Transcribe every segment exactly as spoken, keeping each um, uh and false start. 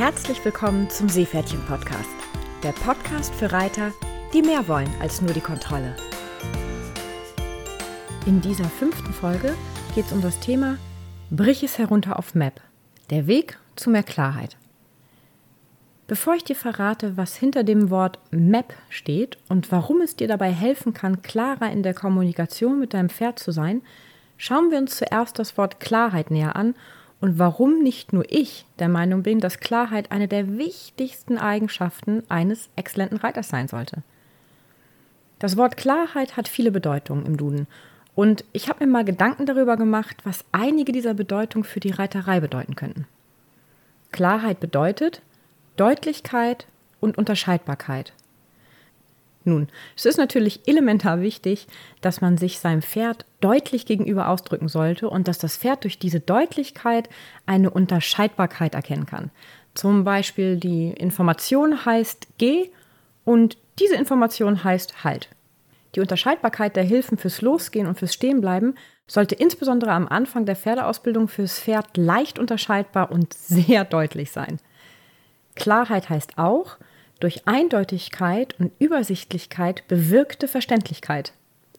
Herzlich willkommen zum Seepferdchen-Podcast. Der Podcast für Reiter, die mehr wollen als nur die Kontrolle. In dieser fünften Folge geht es um das Thema Brich es herunter auf Map. Der Weg zu mehr Klarheit. Bevor ich dir verrate, was hinter dem Wort Map steht und warum es dir dabei helfen kann, klarer in der Kommunikation mit deinem Pferd zu sein, schauen wir uns zuerst das Wort Klarheit näher an und warum nicht nur ich der Meinung bin, dass Klarheit eine der wichtigsten Eigenschaften eines exzellenten Reiters sein sollte. Das Wort Klarheit hat viele Bedeutungen im Duden und ich habe mir mal Gedanken darüber gemacht, was einige dieser Bedeutungen für die Reiterei bedeuten könnten. Klarheit bedeutet Deutlichkeit und Unterscheidbarkeit. Nun, es ist natürlich elementar wichtig, dass man sich seinem Pferd deutlich gegenüber ausdrücken sollte und dass das Pferd durch diese Deutlichkeit eine Unterscheidbarkeit erkennen kann. Zum Beispiel die Information heißt Geh und diese Information heißt Halt. Die Unterscheidbarkeit der Hilfen fürs Losgehen und fürs Stehenbleiben sollte insbesondere am Anfang der Pferdeausbildung fürs Pferd leicht unterscheidbar und sehr deutlich sein. Klarheit heißt auch, durch Eindeutigkeit und Übersichtlichkeit bewirkte Verständlichkeit.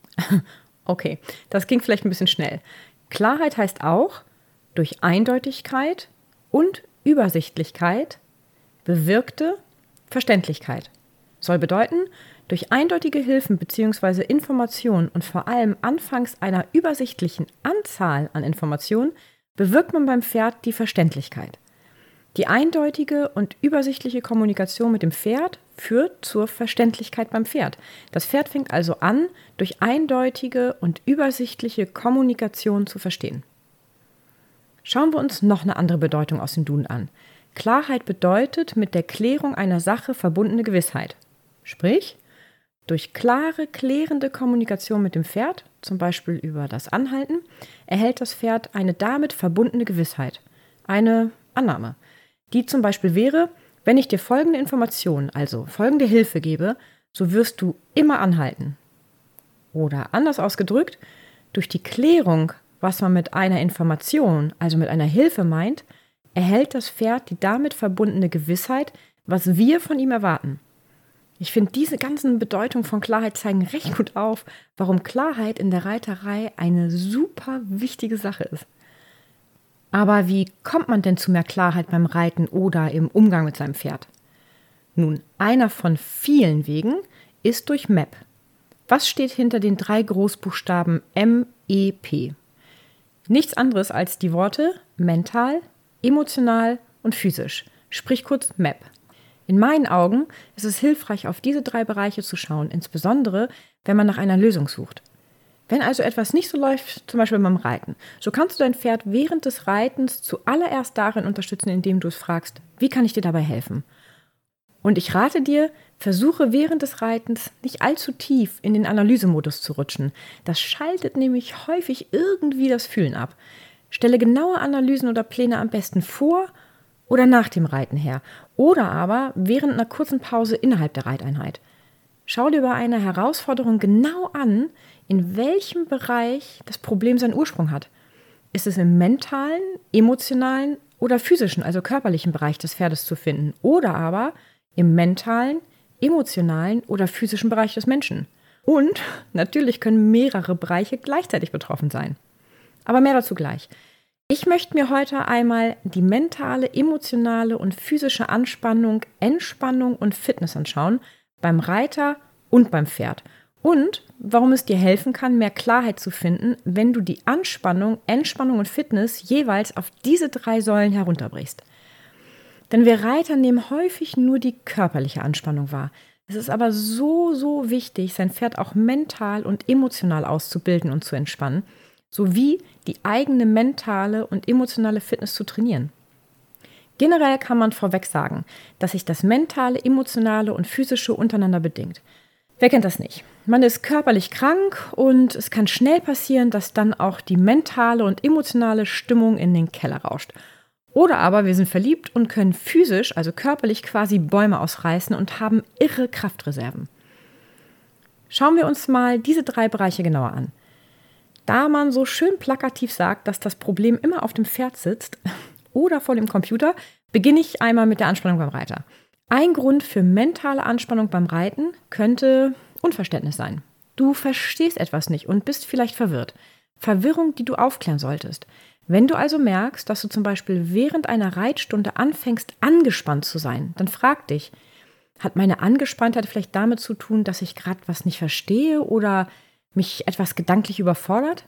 Okay, das ging vielleicht ein bisschen schnell. Klarheit heißt auch, durch Eindeutigkeit und Übersichtlichkeit bewirkte Verständlichkeit. Soll bedeuten, durch eindeutige Hilfen bzw. Informationen und vor allem anfangs einer übersichtlichen Anzahl an Informationen bewirkt man beim Pferd die Verständlichkeit. Die eindeutige und übersichtliche Kommunikation mit dem Pferd führt zur Verständlichkeit beim Pferd. Das Pferd fängt also an, durch eindeutige und übersichtliche Kommunikation zu verstehen. Schauen wir uns noch eine andere Bedeutung aus dem Duden an. Klarheit bedeutet mit der Klärung einer Sache verbundene Gewissheit. Sprich, durch klare, klärende Kommunikation mit dem Pferd, zum Beispiel über das Anhalten, erhält das Pferd eine damit verbundene Gewissheit, eine Annahme. Die zum Beispiel wäre, wenn ich dir folgende Information, also folgende Hilfe gebe, so wirst du immer anhalten. Oder anders ausgedrückt, durch die Klärung, was man mit einer Information, also mit einer Hilfe meint, erhält das Pferd die damit verbundene Gewissheit, was wir von ihm erwarten. Ich finde, diese ganzen Bedeutungen von Klarheit zeigen recht gut auf, warum Klarheit in der Reiterei eine super wichtige Sache ist. Aber wie kommt man denn zu mehr Klarheit beim Reiten oder im Umgang mit seinem Pferd? Nun, einer von vielen Wegen ist durch Map. Was steht hinter den drei Großbuchstaben M E P? Nichts anderes als die Worte mental, emotional und physisch, sprich kurz Map. In meinen Augen ist es hilfreich, auf diese drei Bereiche zu schauen, insbesondere wenn man nach einer Lösung sucht. Wenn also etwas nicht so läuft, zum Beispiel beim Reiten, so kannst du dein Pferd während des Reitens zuallererst darin unterstützen, indem du es fragst, wie kann ich dir dabei helfen? Und ich rate dir, versuche während des Reitens nicht allzu tief in den Analysemodus zu rutschen. Das schaltet nämlich häufig irgendwie das Fühlen ab. Stelle genaue Analysen oder Pläne am besten vor oder nach dem Reiten her oder aber während einer kurzen Pause innerhalb der Reiteinheit. Schau dir bei einer Herausforderung genau an, in welchem Bereich das Problem seinen Ursprung hat. Ist es im mentalen, emotionalen oder physischen, also körperlichen Bereich des Pferdes zu finden oder aber im mentalen, emotionalen oder physischen Bereich des Menschen? Und natürlich können mehrere Bereiche gleichzeitig betroffen sein. Aber mehr dazu gleich. Ich möchte mir heute einmal die mentale, emotionale und physische Anspannung, Entspannung und Fitness anschauen, beim Reiter und beim Pferd. Und warum es dir helfen kann, mehr Klarheit zu finden, wenn du die Anspannung, Entspannung und Fitness jeweils auf diese drei Säulen herunterbrichst. Denn wir Reiter nehmen häufig nur die körperliche Anspannung wahr. Es ist aber so, so wichtig, sein Pferd auch mental und emotional auszubilden und zu entspannen, sowie die eigene mentale und emotionale Fitness zu trainieren. Generell kann man vorweg sagen, dass sich das mentale, emotionale und physische untereinander bedingt. Wer kennt das nicht? Man ist körperlich krank und es kann schnell passieren, dass dann auch die mentale und emotionale Stimmung in den Keller rauscht. Oder aber wir sind verliebt und können physisch, also körperlich quasi Bäume ausreißen und haben irre Kraftreserven. Schauen wir uns mal diese drei Bereiche genauer an. Da man so schön plakativ sagt, dass das Problem immer auf dem Pferd sitzt oder vor dem Computer, Beginne ich einmal mit der Anspannung beim Reiter. Ein Grund für mentale Anspannung beim Reiten könnte Unverständnis sein. Du verstehst etwas nicht und bist vielleicht verwirrt. Verwirrung, die du aufklären solltest. Wenn du also merkst, dass du zum Beispiel während einer Reitstunde anfängst, angespannt zu sein, dann frag dich, hat meine Angespanntheit vielleicht damit zu tun, dass ich gerade was nicht verstehe oder mich etwas gedanklich überfordert?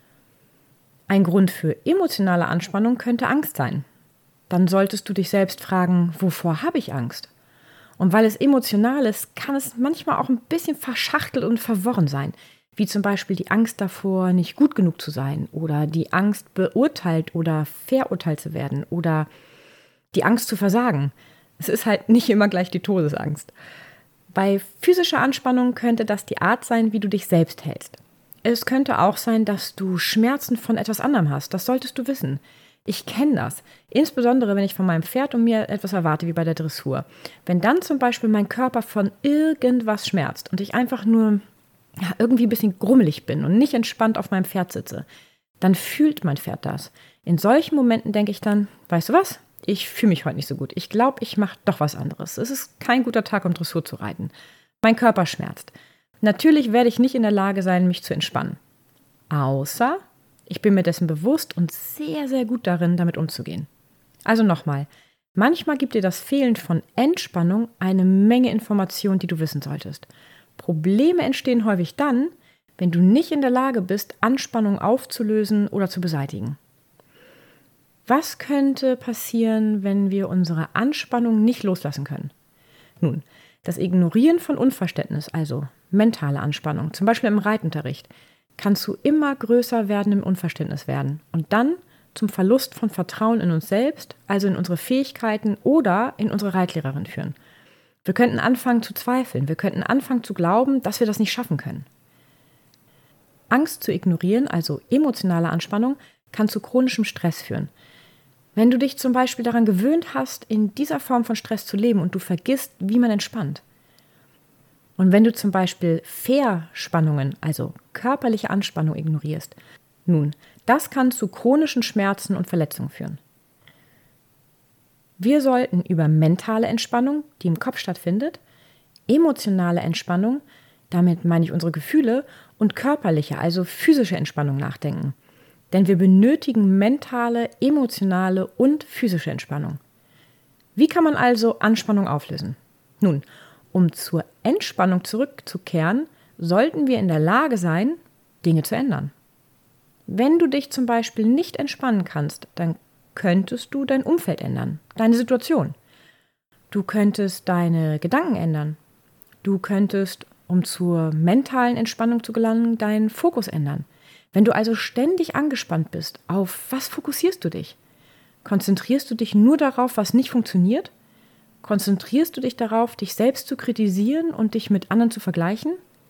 Ein Grund für emotionale Anspannung könnte Angst sein. Dann solltest du dich selbst fragen, wovor habe ich Angst? Und weil es emotional ist, kann es manchmal auch ein bisschen verschachtelt und verworren sein. Wie zum Beispiel die Angst davor, nicht gut genug zu sein oder die Angst, beurteilt oder verurteilt zu werden oder die Angst zu versagen. Es ist halt nicht immer gleich die Todesangst. Bei physischer Anspannung könnte das die Art sein, wie du dich selbst hältst. Es könnte auch sein, dass du Schmerzen von etwas anderem hast. Das solltest du wissen. Ich kenne das. Insbesondere, wenn ich von meinem Pferd und mir etwas erwarte, wie bei der Dressur. Wenn dann zum Beispiel mein Körper von irgendwas schmerzt und ich einfach nur ja, irgendwie ein bisschen grummelig bin und nicht entspannt auf meinem Pferd sitze, dann fühlt mein Pferd das. In solchen Momenten denke ich dann, weißt du was? Ich fühle mich heute nicht so gut. Ich glaube, ich mache doch was anderes. Es ist kein guter Tag, um Dressur zu reiten. Mein Körper schmerzt. Natürlich werde ich nicht in der Lage sein, mich zu entspannen. Außer ich bin mir dessen bewusst und sehr, sehr gut darin, damit umzugehen. Also nochmal, manchmal gibt dir das Fehlen von Entspannung eine Menge Informationen, die du wissen solltest. Probleme entstehen häufig dann, wenn du nicht in der Lage bist, Anspannung aufzulösen oder zu beseitigen. Was könnte passieren, wenn wir unsere Anspannung nicht loslassen können? Nun, das Ignorieren von Unverständnis, also mentale Anspannung, zum Beispiel im Reitunterricht, kann zu immer größer werdendem Unverständnis werden und dann zum Verlust von Vertrauen in uns selbst, also in unsere Fähigkeiten oder in unsere Reitlehrerin führen. Wir könnten anfangen zu zweifeln, wir könnten anfangen zu glauben, dass wir das nicht schaffen können. Angst zu ignorieren, also emotionale Anspannung, kann zu chronischem Stress führen. Wenn du dich zum Beispiel daran gewöhnt hast, in dieser Form von Stress zu leben und du vergisst, wie man entspannt. Und wenn du zum Beispiel Verspannungen, also körperliche Anspannung, ignorierst, nun, das kann zu chronischen Schmerzen und Verletzungen führen. Wir sollten über mentale Entspannung, die im Kopf stattfindet, emotionale Entspannung, damit meine ich unsere Gefühle, und körperliche, also physische Entspannung nachdenken. Denn wir benötigen mentale, emotionale und physische Entspannung. Wie kann man also Anspannung auflösen? Nun, um zur Entspannung zurückzukehren, sollten wir in der Lage sein, Dinge zu ändern. Wenn du dich zum Beispiel nicht entspannen kannst, dann könntest du dein Umfeld ändern, deine Situation. Du könntest deine Gedanken ändern. Du könntest, um zur mentalen Entspannung zu gelangen, deinen Fokus ändern. Wenn du also ständig angespannt bist, auf was fokussierst du dich? Konzentrierst du dich nur darauf, was nicht funktioniert? Konzentrierst du dich darauf, dich selbst zu kritisieren und dich mit anderen zu vergleichen?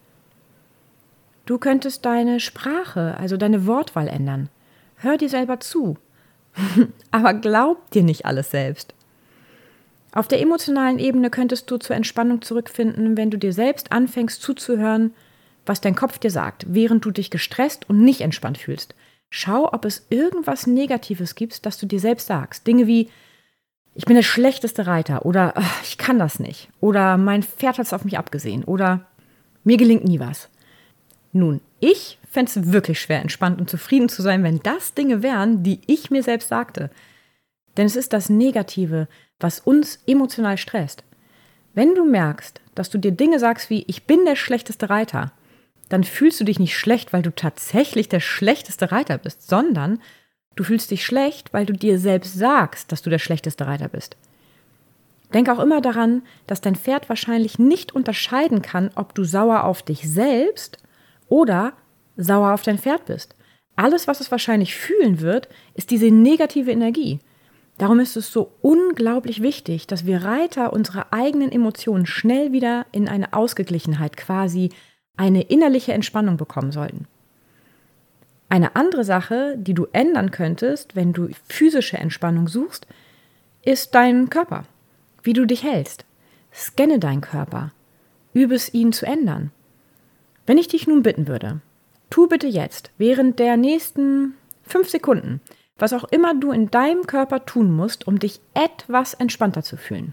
Du könntest deine Sprache, also deine Wortwahl ändern. Hör dir selber zu. Aber glaub dir nicht alles selbst. Auf der emotionalen Ebene könntest du zur Entspannung zurückfinden, wenn du dir selbst anfängst zuzuhören, was dein Kopf dir sagt, während du dich gestresst und nicht entspannt fühlst. Schau, ob es irgendwas Negatives gibt, das du dir selbst sagst. Dinge wie, ich bin der schlechteste Reiter oder ach, ich kann das nicht oder mein Pferd hat es auf mich abgesehen oder mir gelingt nie was. Nun, ich fände es wirklich schwer, entspannt und zufrieden zu sein, wenn das Dinge wären, die ich mir selbst sagte. Denn es ist das Negative, was uns emotional stresst. Wenn du merkst, dass du dir Dinge sagst wie, ich bin der schlechteste Reiter, dann fühlst du dich nicht schlecht, weil du tatsächlich der schlechteste Reiter bist, sondern du fühlst dich schlecht, weil du dir selbst sagst, dass du der schlechteste Reiter bist. Denk auch immer daran, dass dein Pferd wahrscheinlich nicht unterscheiden kann, ob du sauer auf dich selbst oder sauer auf dein Pferd bist. Alles, was es wahrscheinlich fühlen wird, ist diese negative Energie. Darum ist es so unglaublich wichtig, dass wir Reiter unsere eigenen Emotionen schnell wieder in eine Ausgeglichenheit, quasi eine innerliche Entspannung bekommen sollten. Eine andere Sache, die du ändern könntest, wenn du physische Entspannung suchst, ist dein Körper, wie du dich hältst. Scanne deinen Körper, übe es, ihn zu ändern. Wenn ich dich nun bitten würde, tu bitte jetzt, während der nächsten fünf Sekunden, Was auch immer du in deinem Körper tun musst, um dich etwas entspannter zu fühlen.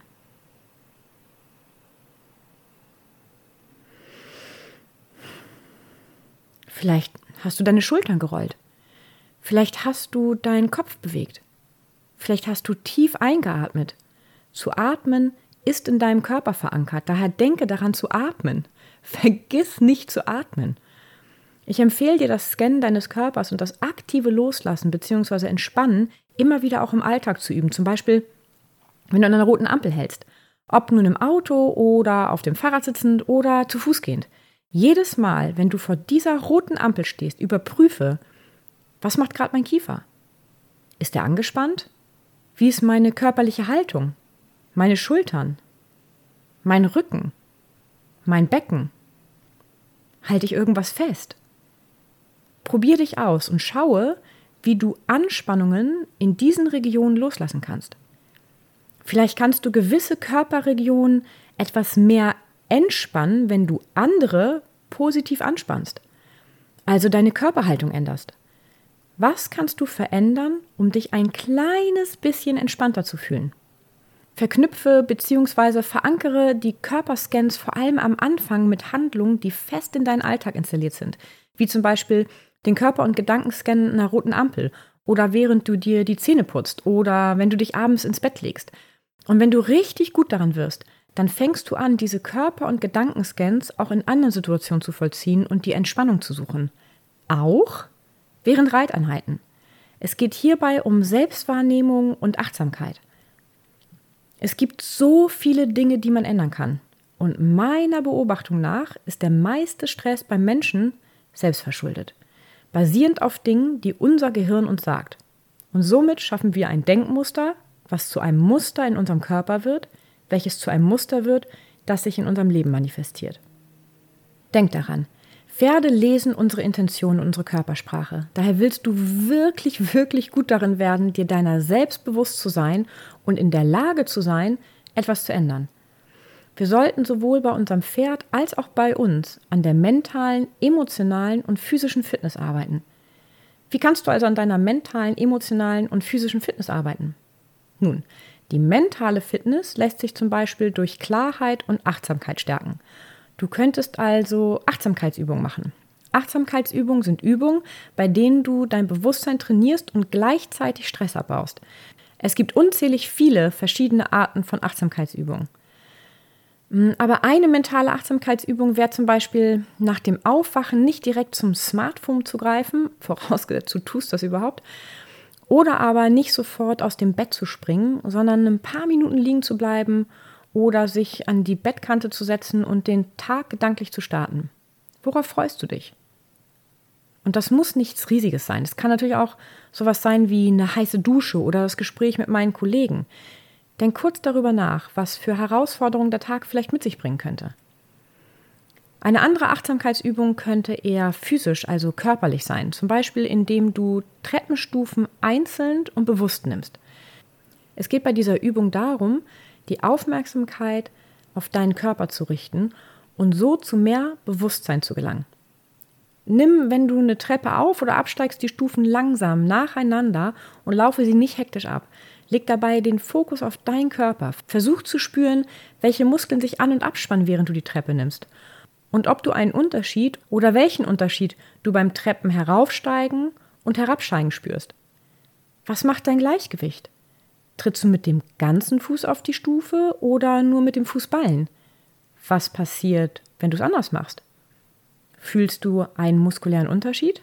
Vielleicht hast du deine Schultern gerollt. Vielleicht hast du deinen Kopf bewegt. Vielleicht hast du tief eingeatmet. Zu atmen ist in deinem Körper verankert. Daher denke daran zu atmen. Vergiss nicht zu atmen. Ich empfehle dir das Scannen deines Körpers und das aktive Loslassen bzw. Entspannen immer wieder auch im Alltag zu üben. Zum Beispiel, wenn du an einer roten Ampel hältst. Ob nun im Auto oder auf dem Fahrrad sitzend oder zu Fuß gehend. Jedes Mal, wenn du vor dieser roten Ampel stehst, überprüfe, was macht gerade mein Kiefer? Ist er angespannt? Wie ist meine körperliche Haltung? Meine Schultern? Mein Rücken? Mein Becken? Halte ich irgendwas fest? Probier dich aus und schaue, wie du Anspannungen in diesen Regionen loslassen kannst. Vielleicht kannst du gewisse Körperregionen etwas mehr entspannen, wenn du andere positiv anspannst. Also deine Körperhaltung änderst. Was kannst du verändern, um dich ein kleines bisschen entspannter zu fühlen? Verknüpfe bzw. verankere die Körperscans vor allem am Anfang mit Handlungen, die fest in deinen Alltag installiert sind. Wie zum Beispiel den Körper- und Gedankenscan einer roten Ampel oder während du dir die Zähne putzt oder wenn du dich abends ins Bett legst. Und wenn du richtig gut daran wirst, dann fängst du an, diese Körper- und Gedankenscans auch in anderen Situationen zu vollziehen und die Entspannung zu suchen. Auch während Reiteinheiten. Es geht hierbei um Selbstwahrnehmung und Achtsamkeit. Es gibt so viele Dinge, die man ändern kann. Und meiner Beobachtung nach ist der meiste Stress beim Menschen selbstverschuldet, basierend auf Dingen, die unser Gehirn uns sagt. Und somit schaffen wir ein Denkmuster, was zu einem Muster in unserem Körper wird, welches zu einem Muster wird, das sich in unserem Leben manifestiert. Denk daran, Pferde lesen unsere Intentionen und unsere Körpersprache. Daher willst du wirklich, wirklich gut darin werden, dir deiner selbst bewusst zu sein und in der Lage zu sein, etwas zu ändern. Wir sollten sowohl bei unserem Pferd als auch bei uns an der mentalen, emotionalen und physischen Fitness arbeiten. Wie kannst du also an deiner mentalen, emotionalen und physischen Fitness arbeiten? Nun, die mentale Fitness lässt sich zum Beispiel durch Klarheit und Achtsamkeit stärken. Du könntest also Achtsamkeitsübungen machen. Achtsamkeitsübungen sind Übungen, bei denen du dein Bewusstsein trainierst und gleichzeitig Stress abbaust. Es gibt unzählig viele verschiedene Arten von Achtsamkeitsübungen. Aber eine mentale Achtsamkeitsübung wäre zum Beispiel, nach dem Aufwachen nicht direkt zum Smartphone zu greifen, vorausgesetzt du tust das überhaupt, oder aber nicht sofort aus dem Bett zu springen, sondern ein paar Minuten liegen zu bleiben oder sich an die Bettkante zu setzen und den Tag gedanklich zu starten. Worauf freust du dich? Und das muss nichts Riesiges sein. Es kann natürlich auch sowas sein wie eine heiße Dusche oder das Gespräch mit meinen Kollegen. Denk kurz darüber nach, was für Herausforderungen der Tag vielleicht mit sich bringen könnte. Eine andere Achtsamkeitsübung könnte eher physisch, also körperlich sein. Zum Beispiel, indem du Treppenstufen einzeln und bewusst nimmst. Es geht bei dieser Übung darum, die Aufmerksamkeit auf deinen Körper zu richten und so zu mehr Bewusstsein zu gelangen. Nimm, wenn du eine Treppe auf- oder absteigst, die Stufen langsam nacheinander und laufe sie nicht hektisch ab. Leg dabei den Fokus auf deinen Körper. Versuch zu spüren, welche Muskeln sich an- und abspannen, während du die Treppe nimmst. Und ob du einen Unterschied oder welchen Unterschied du beim Treppen heraufsteigen und herabsteigen spürst. Was macht dein Gleichgewicht? Trittst du mit dem ganzen Fuß auf die Stufe oder nur mit dem Fußballen? Was passiert, wenn du es anders machst? Fühlst du einen muskulären Unterschied?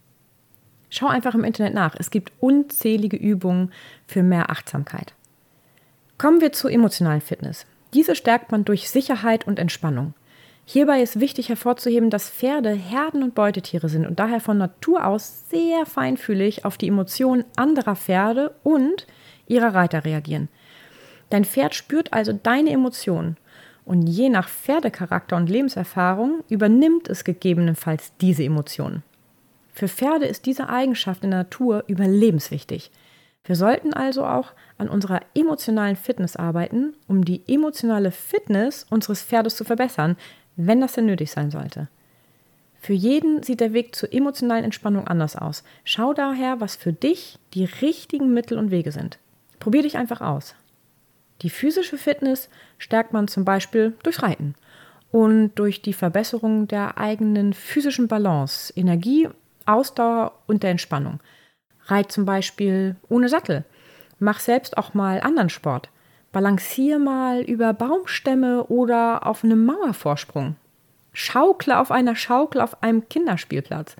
Schau einfach im Internet nach. Es gibt unzählige Übungen für mehr Achtsamkeit. Kommen wir zur emotionalen Fitness. Diese stärkt man durch Sicherheit und Entspannung. Hierbei ist wichtig hervorzuheben, dass Pferde Herden- und Beutetiere sind und daher von Natur aus sehr feinfühlig auf die Emotionen anderer Pferde und ihrer Reiter reagieren. Dein Pferd spürt also deine Emotionen und je nach Pferdecharakter und Lebenserfahrung übernimmt es gegebenenfalls diese Emotionen. Für Pferde ist diese Eigenschaft in der Natur überlebenswichtig. Wir sollten also auch an unserer emotionalen Fitness arbeiten, um die emotionale Fitness unseres Pferdes zu verbessern, wenn das denn nötig sein sollte. Für jeden sieht der Weg zur emotionalen Entspannung anders aus. Schau daher, was für dich die richtigen Mittel und Wege sind. Probier dich einfach aus. Die physische Fitness stärkt man zum Beispiel durchs Reiten und durch die Verbesserung der eigenen physischen Balance, Energie, Ausdauer und der Entspannung. Reit zum Beispiel ohne Sattel. Mach selbst auch mal anderen Sport. Balancier mal über Baumstämme oder auf einem Mauervorsprung. Schaukle auf einer Schaukel auf einem Kinderspielplatz.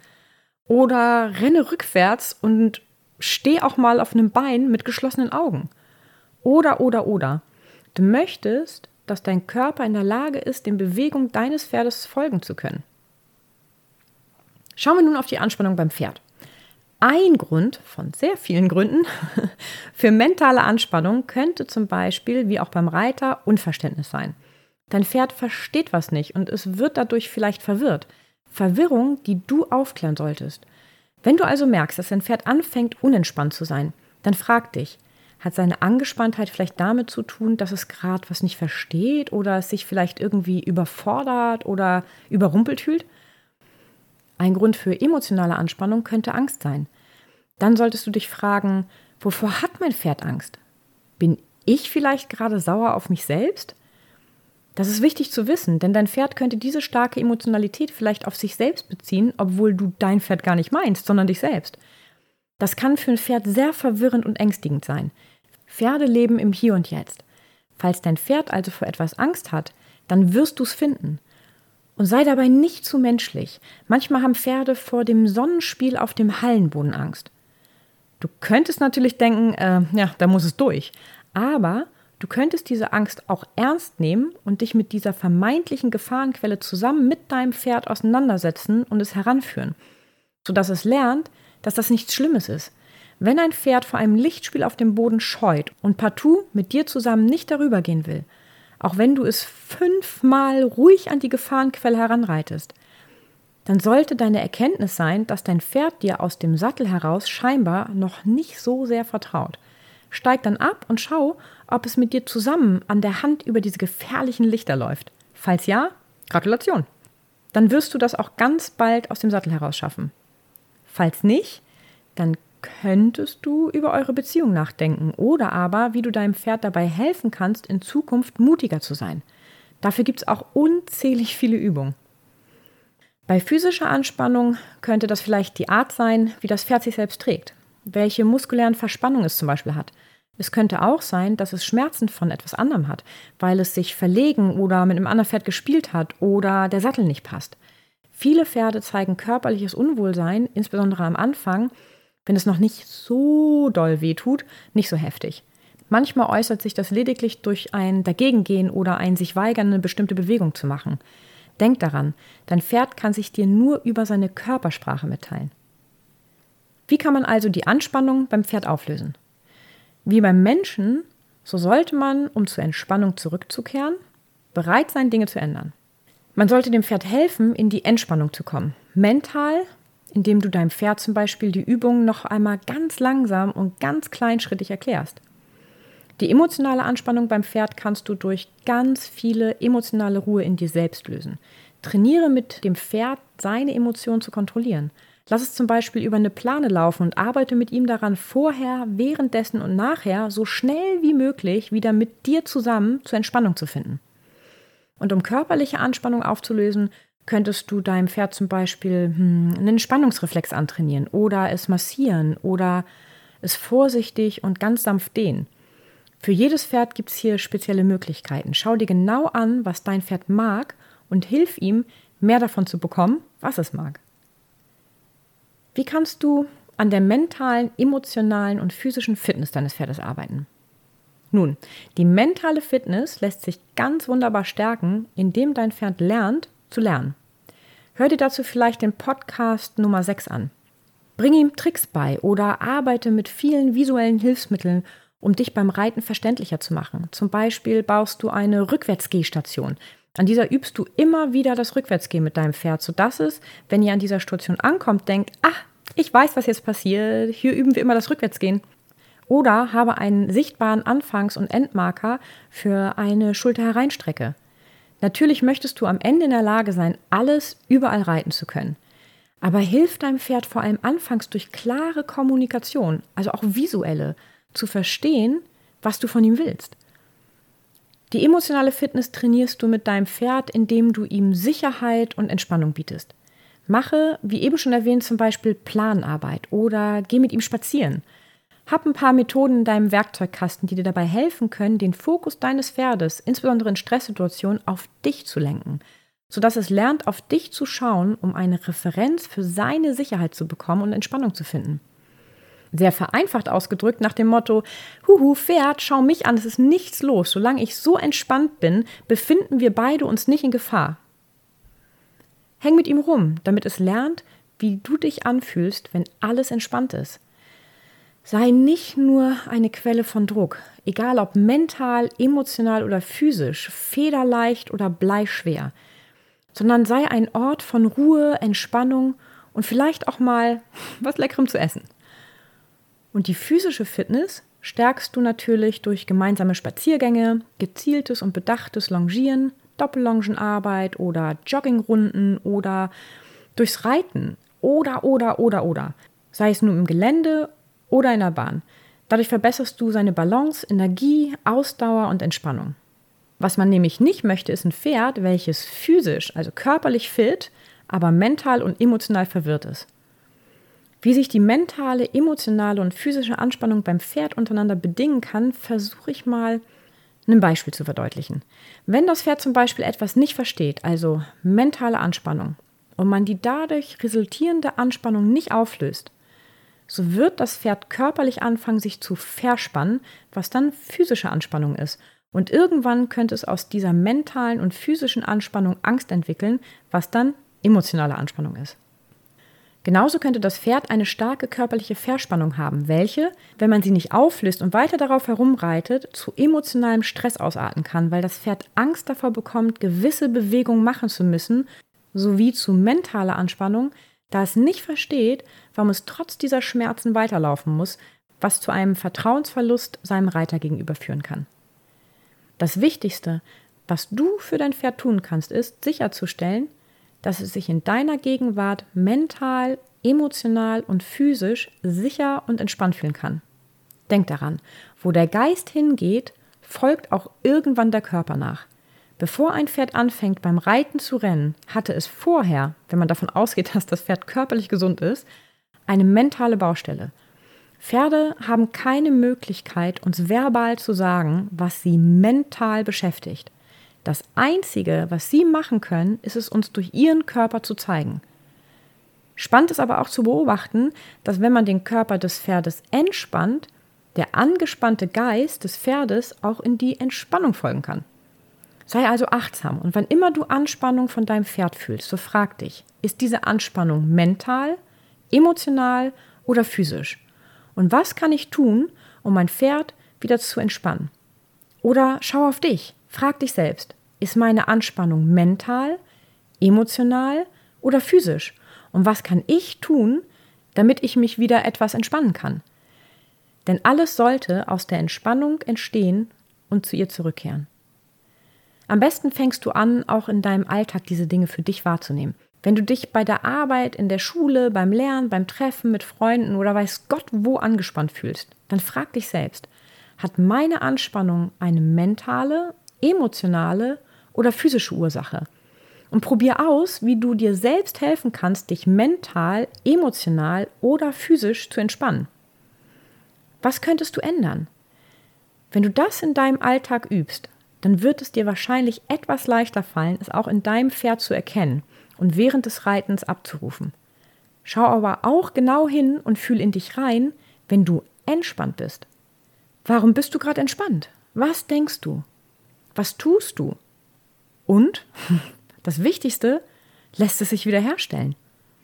Oder renne rückwärts und steh auch mal auf einem Bein mit geschlossenen Augen. Oder, oder, oder. Du möchtest, dass dein Körper in der Lage ist, den Bewegungen deines Pferdes folgen zu können. Schauen wir nun auf die Anspannung beim Pferd. Ein Grund von sehr vielen Gründen für mentale Anspannung könnte zum Beispiel, wie auch beim Reiter, Unverständnis sein. Dein Pferd versteht was nicht und es wird dadurch vielleicht verwirrt. Verwirrung, die du aufklären solltest. Wenn du also merkst, dass dein Pferd anfängt, unentspannt zu sein, dann frag dich, hat seine Angespanntheit vielleicht damit zu tun, dass es gerade was nicht versteht oder es sich vielleicht irgendwie überfordert oder überrumpelt fühlt? Ein Grund für emotionale Anspannung könnte Angst sein. Dann solltest du dich fragen, wovor hat mein Pferd Angst? Bin ich vielleicht gerade sauer auf mich selbst? Das ist wichtig zu wissen, denn dein Pferd könnte diese starke Emotionalität vielleicht auf sich selbst beziehen, obwohl du dein Pferd gar nicht meinst, sondern dich selbst. Das kann für ein Pferd sehr verwirrend und ängstigend sein. Pferde leben im Hier und Jetzt. Falls dein Pferd also vor etwas Angst hat, dann wirst du es finden. Und sei dabei nicht zu menschlich. Manchmal haben Pferde vor dem Sonnenspiel auf dem Hallenboden Angst. Du könntest natürlich denken, äh, ja, da muss es durch. Aber du könntest diese Angst auch ernst nehmen und dich mit dieser vermeintlichen Gefahrenquelle zusammen mit deinem Pferd auseinandersetzen und es heranführen, sodass es lernt, dass das nichts Schlimmes ist. Wenn ein Pferd vor einem Lichtspiel auf dem Boden scheut und partout mit dir zusammen nicht darüber gehen will, auch wenn du es fünfmal ruhig an die Gefahrenquelle heranreitest, dann sollte deine Erkenntnis sein, dass dein Pferd dir aus dem Sattel heraus scheinbar noch nicht so sehr vertraut. Steig dann ab und schau, ob es mit dir zusammen an der Hand über diese gefährlichen Lichter läuft. Falls ja, Gratulation. Dann wirst du das auch ganz bald aus dem Sattel heraus schaffen. Falls nicht, dann könntest du über eure Beziehung nachdenken oder aber, wie du deinem Pferd dabei helfen kannst, in Zukunft mutiger zu sein. Dafür gibt es auch unzählig viele Übungen. Bei physischer Anspannung könnte das vielleicht die Art sein, wie das Pferd sich selbst trägt, welche muskulären Verspannungen es zum Beispiel hat. Es könnte auch sein, dass es Schmerzen von etwas anderem hat, weil es sich verlegen oder mit einem anderen Pferd gespielt hat oder der Sattel nicht passt. Viele Pferde zeigen körperliches Unwohlsein, insbesondere am Anfang, wenn es noch nicht so doll wehtut, nicht so heftig. Manchmal äußert sich das lediglich durch ein Dagegengehen oder ein sich weigern, eine bestimmte Bewegung zu machen. Denk daran, dein Pferd kann sich dir nur über seine Körpersprache mitteilen. Wie kann man also die Anspannung beim Pferd auflösen? Wie beim Menschen, so sollte man, um zur Entspannung zurückzukehren, bereit sein, Dinge zu ändern. Man sollte dem Pferd helfen, in die Entspannung zu kommen. Mental, indem du deinem Pferd zum Beispiel die Übungen noch einmal ganz langsam und ganz kleinschrittig erklärst. Die emotionale Anspannung beim Pferd kannst du durch ganz viele emotionale Ruhe in dir selbst lösen. Trainiere mit dem Pferd, seine Emotionen zu kontrollieren. Lass es zum Beispiel über eine Plane laufen und arbeite mit ihm daran, vorher, währenddessen und nachher so schnell wie möglich wieder mit dir zusammen zur Entspannung zu finden. Und um körperliche Anspannung aufzulösen, könntest du deinem Pferd zum Beispiel hm, einen Spannungsreflex antrainieren oder es massieren oder es vorsichtig und ganz sanft dehnen. Für jedes Pferd gibt es hier spezielle Möglichkeiten. Schau dir genau an, was dein Pferd mag und hilf ihm, mehr davon zu bekommen, was es mag. Wie kannst du an der mentalen, emotionalen und physischen Fitness deines Pferdes arbeiten? Nun, die mentale Fitness lässt sich ganz wunderbar stärken, indem dein Pferd lernt, zu lernen. Hör dir dazu vielleicht den Podcast Nummer sechs an. Bring ihm Tricks bei oder arbeite mit vielen visuellen Hilfsmitteln, um dich beim Reiten verständlicher zu machen. Zum Beispiel baust du eine Rückwärtsgehstation. An dieser übst du immer wieder das Rückwärtsgehen mit deinem Pferd, sodass es, wenn ihr an dieser Station ankommt, denkt, ach, ich weiß, was jetzt passiert, hier üben wir immer das Rückwärtsgehen. Oder habe einen sichtbaren Anfangs- und Endmarker für eine Schulterhereinstrecke. Natürlich möchtest du am Ende in der Lage sein, alles überall reiten zu können. Aber hilf deinem Pferd vor allem anfangs durch klare Kommunikation, also auch visuelle, zu verstehen, was du von ihm willst. Die emotionale Fitness trainierst du mit deinem Pferd, indem du ihm Sicherheit und Entspannung bietest. Mache, wie eben schon erwähnt, zum Beispiel Planarbeit oder geh mit ihm spazieren. Hab ein paar Methoden in deinem Werkzeugkasten, die dir dabei helfen können, den Fokus deines Pferdes, insbesondere in Stresssituationen, auf dich zu lenken, sodass es lernt, auf dich zu schauen, um eine Referenz für seine Sicherheit zu bekommen und Entspannung zu finden. Sehr vereinfacht ausgedrückt nach dem Motto, Huhu, Pferd, schau mich an, es ist nichts los. Solange ich so entspannt bin, befinden wir beide uns nicht in Gefahr. Häng mit ihm rum, damit es lernt, wie du dich anfühlst, wenn alles entspannt ist. Sei nicht nur eine Quelle von Druck, egal ob mental, emotional oder physisch, federleicht oder bleischwer, sondern sei ein Ort von Ruhe, Entspannung und vielleicht auch mal was Leckerem zu essen. Und die physische Fitness stärkst du natürlich durch gemeinsame Spaziergänge, gezieltes und bedachtes Longieren, Doppellongenarbeit oder Joggingrunden oder durchs Reiten oder, oder, oder, oder. Sei es nun im Gelände oder in der Bahn. Dadurch verbesserst du seine Balance, Energie, Ausdauer und Entspannung. Was man nämlich nicht möchte, ist ein Pferd, welches physisch, also körperlich fit, aber mental und emotional verwirrt ist. Wie sich die mentale, emotionale und physische Anspannung beim Pferd untereinander bedingen kann, versuche ich mal ein Beispiel zu verdeutlichen. Wenn das Pferd zum Beispiel etwas nicht versteht, also mentale Anspannung, und man die dadurch resultierende Anspannung nicht auflöst, so wird das Pferd körperlich anfangen, sich zu verspannen, was dann physische Anspannung ist. Und irgendwann könnte es aus dieser mentalen und physischen Anspannung Angst entwickeln, was dann emotionale Anspannung ist. Genauso könnte das Pferd eine starke körperliche Verspannung haben, welche, wenn man sie nicht auflöst und weiter darauf herumreitet, zu emotionalem Stress ausarten kann, weil das Pferd Angst davor bekommt, gewisse Bewegungen machen zu müssen, sowie zu mentaler Anspannung, da es nicht versteht, warum es trotz dieser Schmerzen weiterlaufen muss, was zu einem Vertrauensverlust seinem Reiter gegenüber führen kann. Das Wichtigste, was du für dein Pferd tun kannst, ist sicherzustellen, dass es sich in deiner Gegenwart mental, emotional und physisch sicher und entspannt fühlen kann. Denk daran, wo der Geist hingeht, folgt auch irgendwann der Körper nach. Bevor ein Pferd anfängt, beim Reiten zu rennen, hatte es vorher, wenn man davon ausgeht, dass das Pferd körperlich gesund ist, eine mentale Baustelle. Pferde haben keine Möglichkeit, uns verbal zu sagen, was sie mental beschäftigt. Das Einzige, was sie machen können, ist es uns durch ihren Körper zu zeigen. Spannend ist aber auch zu beobachten, dass wenn man den Körper des Pferdes entspannt, der angespannte Geist des Pferdes auch in die Entspannung folgen kann. Sei also achtsam und wann immer du Anspannung von deinem Pferd fühlst, so frag dich, ist diese Anspannung mental, emotional oder physisch? Und was kann ich tun, um mein Pferd wieder zu entspannen? Oder schau auf dich, frag dich selbst, ist meine Anspannung mental, emotional oder physisch? Und was kann ich tun, damit ich mich wieder etwas entspannen kann? Denn alles sollte aus der Entspannung entstehen und zu ihr zurückkehren. Am besten fängst du an, auch in deinem Alltag diese Dinge für dich wahrzunehmen. Wenn du dich bei der Arbeit, in der Schule, beim Lernen, beim Treffen mit Freunden oder weiß Gott wo angespannt fühlst, dann frag dich selbst, hat meine Anspannung eine mentale, emotionale oder physische Ursache? Und probier aus, wie du dir selbst helfen kannst, dich mental, emotional oder physisch zu entspannen. Was könntest du ändern? Wenn du das in deinem Alltag übst, dann wird es dir wahrscheinlich etwas leichter fallen, es auch in deinem Pferd zu erkennen und während des Reitens abzurufen. Schau aber auch genau hin und fühl in dich rein, wenn du entspannt bist. Warum bist du gerade entspannt? Was denkst du? Was tust du? Und, das Wichtigste, lässt es sich wiederherstellen.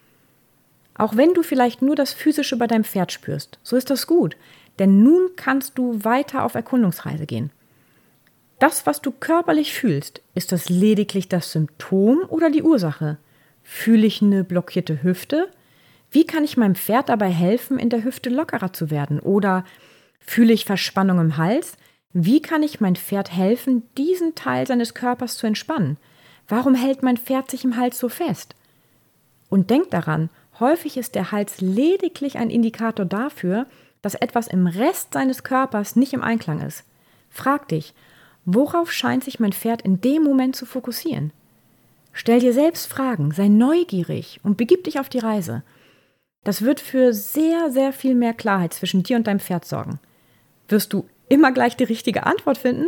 Auch wenn du vielleicht nur das Physische bei deinem Pferd spürst, so ist das gut, denn nun kannst du weiter auf Erkundungsreise gehen. Das, was du körperlich fühlst, ist das lediglich das Symptom oder die Ursache? Fühle ich eine blockierte Hüfte? Wie kann ich meinem Pferd dabei helfen, in der Hüfte lockerer zu werden? Oder fühle ich Verspannung im Hals? Wie kann ich mein Pferd helfen, diesen Teil seines Körpers zu entspannen? Warum hält mein Pferd sich im Hals so fest? Und denk daran, häufig ist der Hals lediglich ein Indikator dafür, dass etwas im Rest seines Körpers nicht im Einklang ist. Frag dich, worauf scheint sich mein Pferd in dem Moment zu fokussieren? Stell dir selbst Fragen, sei neugierig und begib dich auf die Reise. Das wird für sehr, sehr viel mehr Klarheit zwischen dir und deinem Pferd sorgen. Wirst du immer gleich die richtige Antwort finden?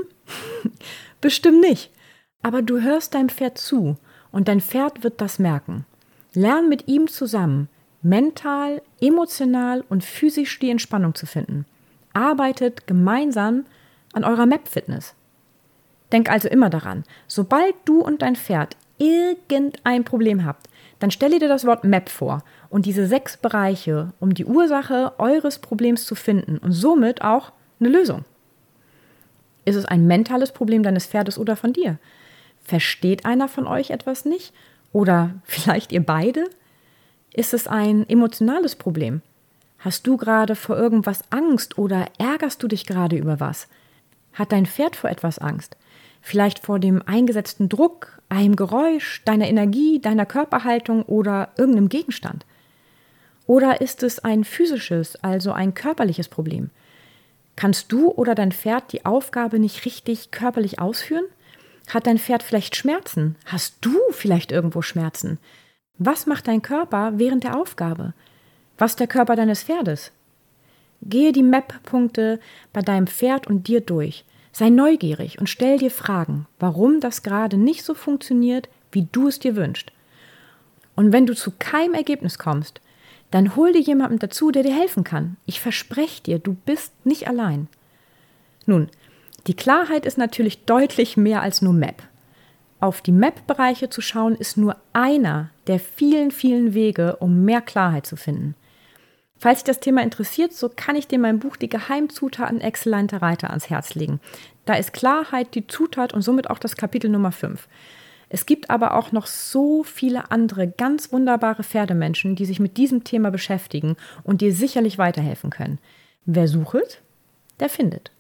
Bestimmt nicht. Aber du hörst deinem Pferd zu und dein Pferd wird das merken. Lern mit ihm zusammen, mental, emotional und physisch die Entspannung zu finden. Arbeitet gemeinsam an eurer Map-Fitness. Denk also immer daran, sobald du und dein Pferd irgendein Problem habt, dann stelle dir das Wort Map vor und diese sechs Bereiche, um die Ursache eures Problems zu finden und somit auch eine Lösung. Ist es ein mentales Problem deines Pferdes oder von dir? Versteht einer von euch etwas nicht? Oder vielleicht ihr beide? Ist es ein emotionales Problem? Hast du gerade vor irgendwas Angst oder ärgerst du dich gerade über was? Hat dein Pferd vor etwas Angst? Vielleicht vor dem eingesetzten Druck, einem Geräusch, deiner Energie, deiner Körperhaltung oder irgendeinem Gegenstand? Oder ist es ein physisches, also ein körperliches Problem? Kannst du oder dein Pferd die Aufgabe nicht richtig körperlich ausführen? Hat dein Pferd vielleicht Schmerzen? Hast du vielleicht irgendwo Schmerzen? Was macht dein Körper während der Aufgabe? Was ist der Körper deines Pferdes? Gehe die Map-Punkte bei deinem Pferd und dir durch. Sei neugierig und stell dir Fragen, warum das gerade nicht so funktioniert, wie du es dir wünschst. Und wenn du zu keinem Ergebnis kommst, dann hol dir jemanden dazu, der dir helfen kann. Ich verspreche dir, du bist nicht allein. Nun, die Klarheit ist natürlich deutlich mehr als nur Map. Auf die Map-Bereiche zu schauen, ist nur einer der vielen, vielen Wege, um mehr Klarheit zu finden. Falls dich das Thema interessiert, so kann ich dir mein Buch Die Geheimzutaten exzellenter Reiter ans Herz legen. Da ist Klarheit die Zutat und somit auch das Kapitel Nummer fünf. Es gibt aber auch noch so viele andere ganz wunderbare Pferdemenschen, die sich mit diesem Thema beschäftigen und dir sicherlich weiterhelfen können. Wer sucht, der findet.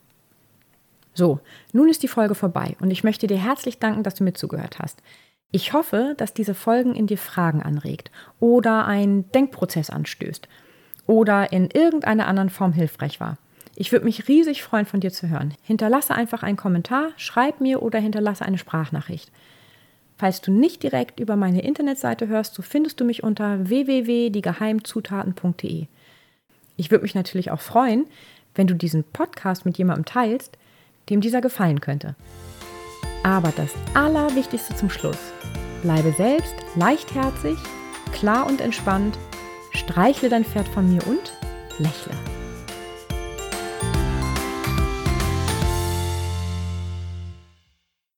So, nun ist die Folge vorbei und ich möchte dir herzlich danken, dass du mir zugehört hast. Ich hoffe, dass diese Folgen in dir Fragen anregt oder einen Denkprozess anstößt oder in irgendeiner anderen Form hilfreich war. Ich würde mich riesig freuen, von dir zu hören. Hinterlasse einfach einen Kommentar, schreib mir oder hinterlasse eine Sprachnachricht. Falls du nicht direkt über meine Internetseite hörst, so findest du mich unter w w w punkt die geheimzutaten punkt d e. Ich würde mich natürlich auch freuen, wenn du diesen Podcast mit jemandem teilst, dem dieser gefallen könnte. Aber das Allerwichtigste zum Schluss: Bleibe selbst leichtherzig, klar und entspannt, streichle dein Pferd von mir und lächle.